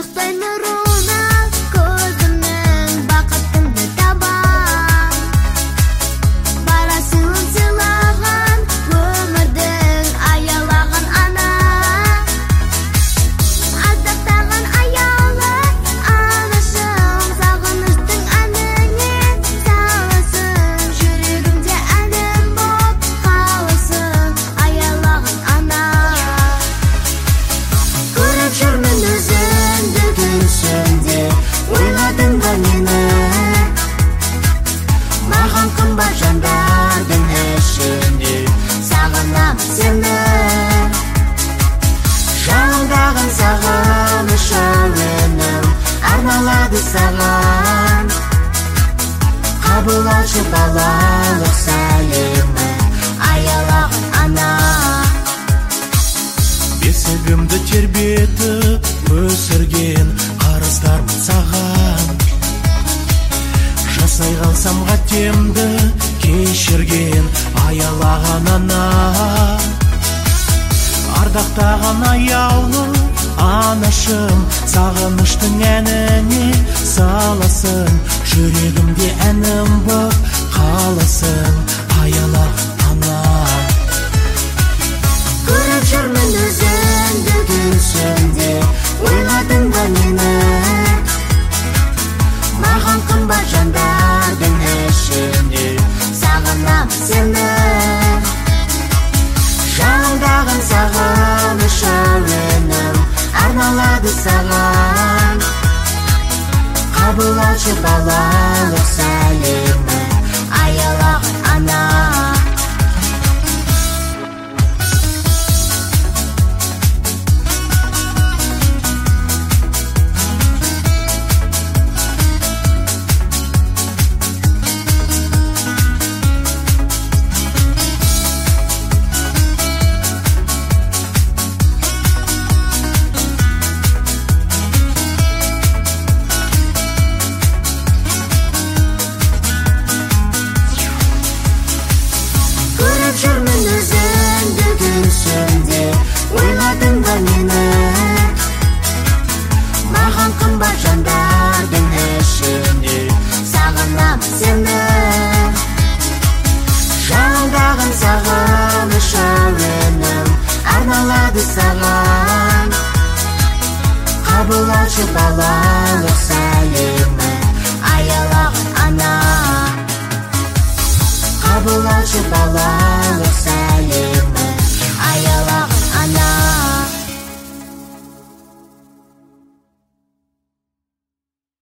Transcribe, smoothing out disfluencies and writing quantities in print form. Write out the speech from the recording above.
Шықтай нұрына көзімнің бақытымды табам. Барасың сыйлаған өмірдің аялаған ана. Аздақтаған аялы анашым, сағыныштың әніне саласың. Жүрегімде әнім боп қаласың, аялаған ана. Көріп жүрмін өзіңді күнсінде, ойладың ба мені? Маған қымбат жандардың ішінде сағынам сені. Жалындаған сағыныш әуенім арналады саған. Қабыл алшы балалық сәлемі, аялаған ана. Бесігімді тербетіп өсірген қарыздармын саған. Жасай қалсам қатемді кешірген аялаған ана. Ардақтаған аяулы анашым, сағыныштың әніне саласың. Жүрегімде әнім боп қаласың, аялаған ана. Көріп жүрмін өзіңді күнсінде, ойладың ба мені? Маған қымбат жандардың ішінде сағынам сені. Жалындаған сағыныш әуенім арналады саған. Қабыл алшы балалық сәлемі, аялаған ана. Көріп жүрмін өзіңді күнсінде, ойладың ба мені? Маған қымбат жандардың ішінде сағынам сені. Жалындаған сағыныш әуенім арналады саған. Қабыл алшы балалық сәлемі, аялаған ана. Қабыл алшы балалық